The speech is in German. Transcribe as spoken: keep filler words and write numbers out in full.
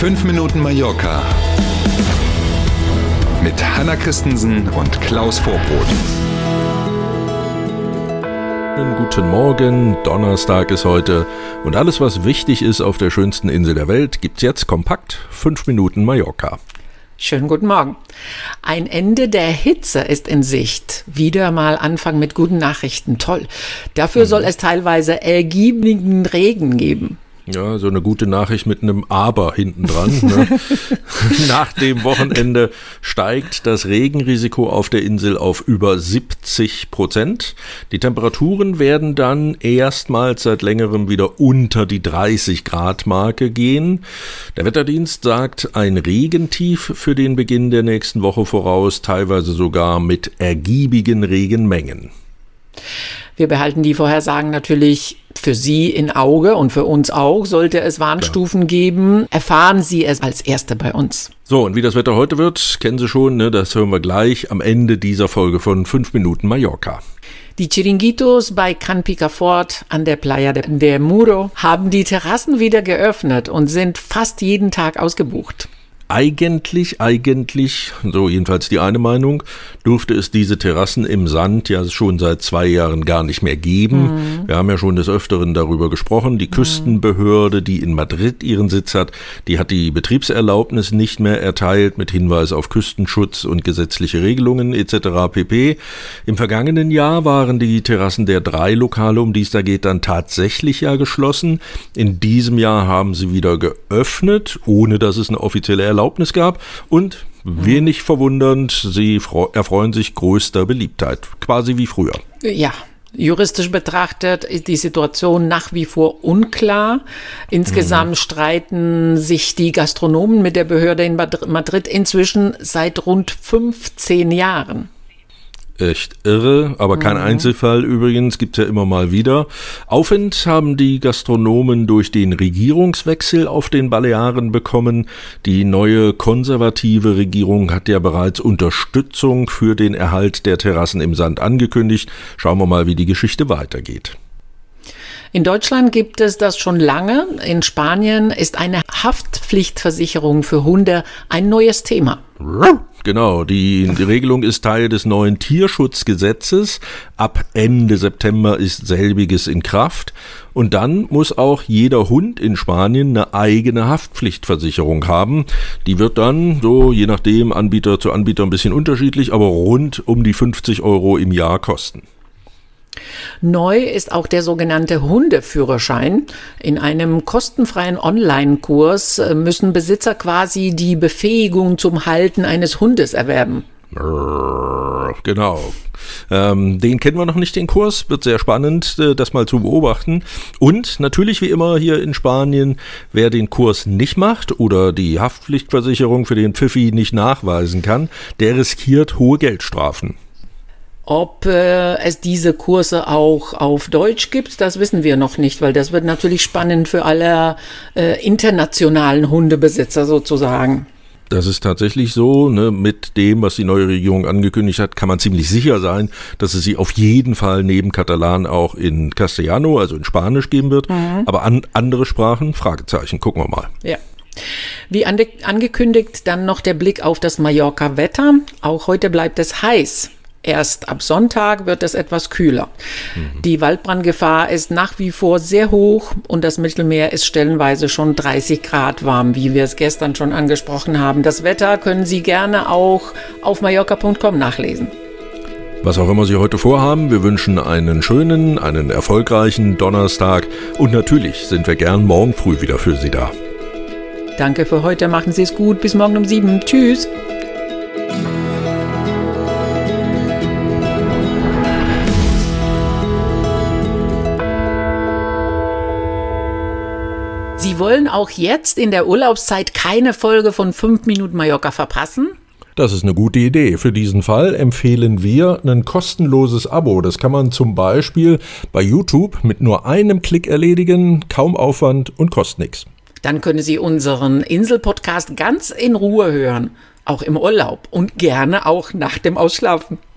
fünf Minuten Mallorca mit Hanna Christensen und Klaus Vorbrot. Guten Morgen, Donnerstag ist heute und alles, was wichtig ist auf der schönsten Insel der Welt, gibt's jetzt kompakt fünf Minuten Mallorca. Schönen guten Morgen. Ein Ende der Hitze ist in Sicht. Wieder mal Anfang mit guten Nachrichten. Toll. Dafür mhm. soll es teilweise ergiebigen Regen geben. Ja, so eine gute Nachricht mit einem Aber hinten dran. Ne? Nach dem Wochenende steigt das Regenrisiko auf der Insel auf über siebzig Prozent. Die Temperaturen werden dann erstmals seit längerem wieder unter die dreißig Grad Marke gehen. Der Wetterdienst sagt ein Regentief für den Beginn der nächsten Woche voraus, teilweise sogar mit ergiebigen Regenmengen. Wir behalten die Vorhersagen natürlich für Sie in Auge und für uns auch. Sollte es Warnstufen Klar. geben, erfahren Sie es als Erste bei uns. So, und wie das Wetter heute wird, kennen Sie schon, ne? Das hören wir gleich am Ende dieser Folge von fünf Minuten Mallorca. Die Chiringuitos bei Can Picafort an der Playa de Muro haben die Terrassen wieder geöffnet und sind fast jeden Tag ausgebucht. Eigentlich, eigentlich, so jedenfalls die eine Meinung, durfte es diese Terrassen im Sand ja schon seit zwei Jahren gar nicht mehr geben. Mhm. Wir haben ja schon des Öfteren darüber gesprochen. Die Küstenbehörde, die in Madrid ihren Sitz hat, die hat die Betriebserlaubnis nicht mehr erteilt mit Hinweis auf Küstenschutz und gesetzliche Regelungen et cetera pp. Im vergangenen Jahr waren die Terrassen der drei Lokale, um die es da geht, dann tatsächlich ja geschlossen. In diesem Jahr haben sie wieder geöffnet, ohne dass es eine offizielle Erlaubnis gab und wenig verwundernd, sie erfreuen sich größter Beliebtheit, quasi wie früher. Ja, juristisch betrachtet ist die Situation nach wie vor unklar. Insgesamt mhm. streiten sich die Gastronomen mit der Behörde in Madrid inzwischen seit rund fünfzehn Jahren. Echt irre, aber kein mhm. Einzelfall übrigens, gibt's ja immer mal wieder. Aufwind haben die Gastronomen durch den Regierungswechsel auf den Balearen bekommen. Die neue konservative Regierung hat ja bereits Unterstützung für den Erhalt der Terrassen im Sand angekündigt. Schauen wir mal, wie die Geschichte weitergeht. In Deutschland gibt es das schon lange. In Spanien ist eine Haftpflichtversicherung für Hunde ein neues Thema. Genau, die, die Regelung ist Teil des neuen Tierschutzgesetzes. Ab Ende September ist selbiges in Kraft. Und dann muss auch jeder Hund in Spanien eine eigene Haftpflichtversicherung haben. Die wird dann, so je nachdem, Anbieter zu Anbieter ein bisschen unterschiedlich, aber rund um die fünfzig Euro im Jahr kosten. Neu ist auch der sogenannte Hundeführerschein. In einem kostenfreien Online-Kurs müssen Besitzer quasi die Befähigung zum Halten eines Hundes erwerben. Genau. Ähm, den kennen wir noch nicht, den Kurs. Wird sehr spannend, das mal zu beobachten. Und natürlich wie immer hier in Spanien, wer den Kurs nicht macht oder die Haftpflichtversicherung für den Pfiffi nicht nachweisen kann, der riskiert hohe Geldstrafen. Ob äh, es diese Kurse auch auf Deutsch gibt, das wissen wir noch nicht, weil das wird natürlich spannend für alle äh, internationalen Hundebesitzer sozusagen. Das ist tatsächlich so, ne, mit dem, was die neue Regierung angekündigt hat, kann man ziemlich sicher sein, dass es sie auf jeden Fall neben Katalan auch in Castellano, also in Spanisch geben wird, mhm. aber an andere Sprachen, Fragezeichen, gucken wir mal. Ja. Wie ande- angekündigt, dann noch der Blick auf das Mallorca-Wetter. Auch heute bleibt es heiß. Erst ab Sonntag wird es etwas kühler. Mhm. Die Waldbrandgefahr ist nach wie vor sehr hoch und das Mittelmeer ist stellenweise schon dreißig Grad warm, wie wir es gestern schon angesprochen haben. Das Wetter können Sie gerne auch auf mallorca punkt com nachlesen. Was auch immer Sie heute vorhaben, wir wünschen einen schönen, einen erfolgreichen Donnerstag und natürlich sind wir gern morgen früh wieder für Sie da. Danke für heute, machen Sie es gut, bis morgen um sieben. Tschüss. Sie wollen auch jetzt in der Urlaubszeit keine Folge von fünf Minuten Mallorca verpassen? Das ist eine gute Idee. Für diesen Fall empfehlen wir ein kostenloses Abo. Das kann man zum Beispiel bei YouTube mit nur einem Klick erledigen, kaum Aufwand und kostet nichts. Dann können Sie unseren Insel-Podcast ganz in Ruhe hören, auch im Urlaub und gerne auch nach dem Ausschlafen.